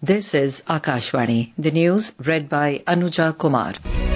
This is Akashvani. The news read by Anuja Kumar.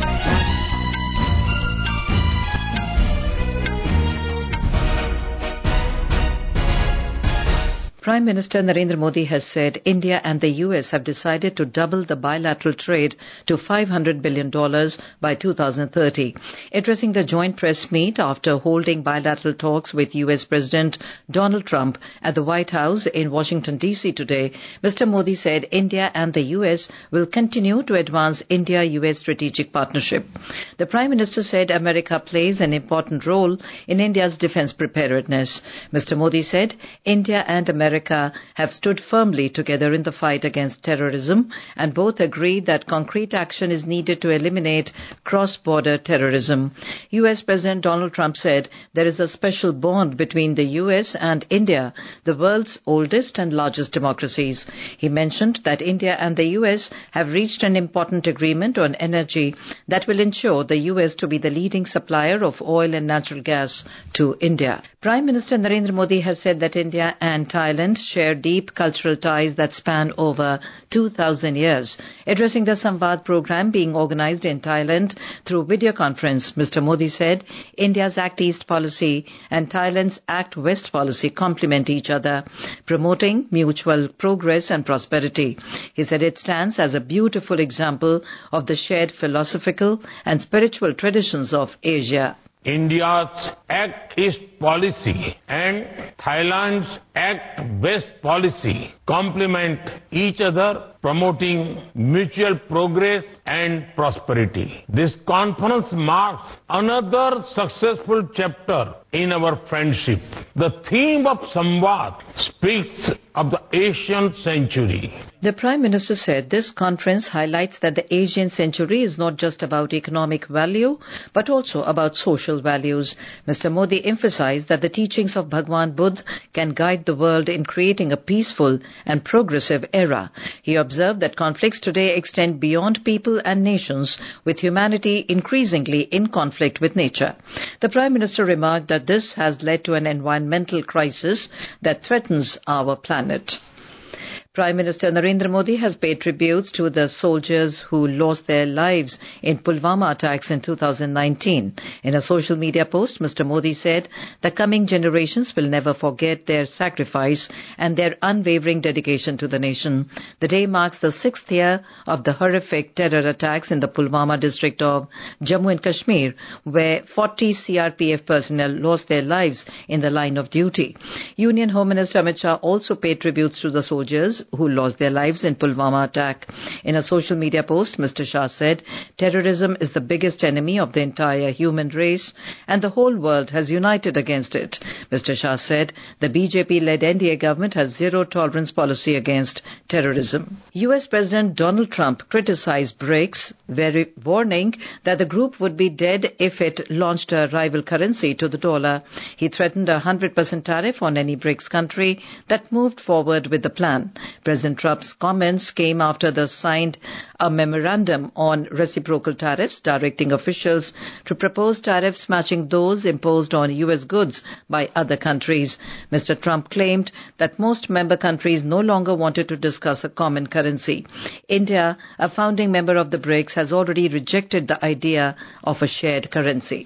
Prime Minister Narendra Modi has said India and the US have decided to double the bilateral trade to $500 billion by 2030. Addressing the joint press meet after holding bilateral talks with US President Donald Trump at the White House in Washington, D.C. today, Mr. Modi said India and the US will continue to advance India-US strategic partnership. The Prime Minister said America plays an important role in India's defense preparedness. Mr. Modi said India and America have stood firmly together in the fight against terrorism, and both agreed that concrete action is needed to eliminate cross-border terrorism. US President Donald Trump said there is a special bond between the US and India, the world's oldest and largest democracies. He mentioned that India and the US have reached an important agreement on energy that will ensure the US to be the leading supplier of oil and natural gas to India. Prime Minister Narendra Modi has said that India and Thailand share deep cultural ties that span over 2,000 years. Addressing the Samvad program being organized in Thailand through video conference, Mr. Modi said India's Act East policy and Thailand's Act West policy complement each other, promoting mutual progress and prosperity. He said it stands as a beautiful example of the shared philosophical and spiritual traditions of Asia. India's Act East policy and Thailand's Act West policy complement each other, promoting mutual progress and prosperity. This conference marks another successful chapter in our friendship. The theme of Samvad speaks of the Asian century. The Prime Minister said this conference highlights that the Asian century is not just about economic value, but also about social values. Mr. Modi emphasized that the teachings of Bhagwan Buddha can guide the world in creating a peaceful and progressive era. He observed that conflicts today extend beyond people and nations, with humanity increasingly in conflict with nature. The Prime Minister remarked that this has led to an environmental crisis that threatens our planet. Prime Minister Narendra Modi has paid tributes to the soldiers who lost their lives in Pulwama attacks in 2019. In a social media post, Mr. Modi said the coming generations will never forget their sacrifice and their unwavering dedication to the nation. The day marks the 6th year of the horrific terror attacks in the Pulwama district of Jammu and Kashmir, where 40 CRPF personnel lost their lives in the line of duty. Union Home Minister Amit Shah also paid tributes to the soldiers who lost their lives in Pulwama attack. In a social media post, Mr. Shah said, terrorism is the biggest enemy of the entire human race and the whole world has united against it. Mr. Shah said, the BJP-led NDA government has zero tolerance policy against terrorism. US President Donald Trump criticized BRICS, warning that the group would be dead if it launched a rival currency to the dollar. He threatened a 100% tariff on any BRICS country that moved forward with the plan. President Trump's comments came after they signed a memorandum on reciprocal tariffs directing officials to propose tariffs matching those imposed on U.S. goods by other countries. Mr. Trump claimed that most member countries no longer wanted to discuss a common currency. India, a founding member of the BRICS, has already rejected the idea of a shared currency.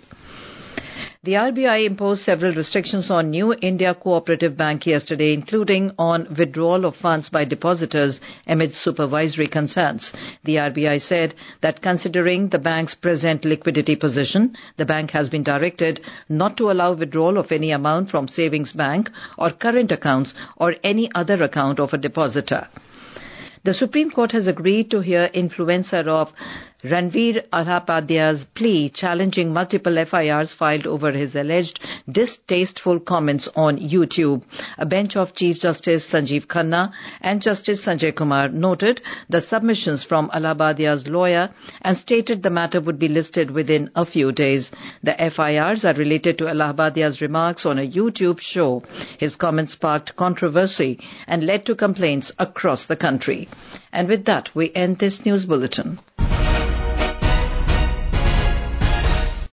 The RBI imposed several restrictions on New India Cooperative Bank yesterday, including on withdrawal of funds by depositors amid supervisory concerns. The RBI said that considering the bank's present liquidity position, the bank has been directed not to allow withdrawal of any amount from savings bank or current accounts or any other account of a depositor. The Supreme Court has agreed to hear influencer of Ranveer Alapadhya's plea challenging multiple FIRs filed over his alleged distasteful comments on YouTube. A bench of Chief Justice Sanjeev Khanna and Justice Sanjay Kumar noted the submissions from Alapadhya's lawyer and stated the matter would be listed within a few days. The FIRs are related to Alapadhya's remarks on a YouTube show. His comments sparked controversy and led to complaints across the country. And with that, we end this news bulletin.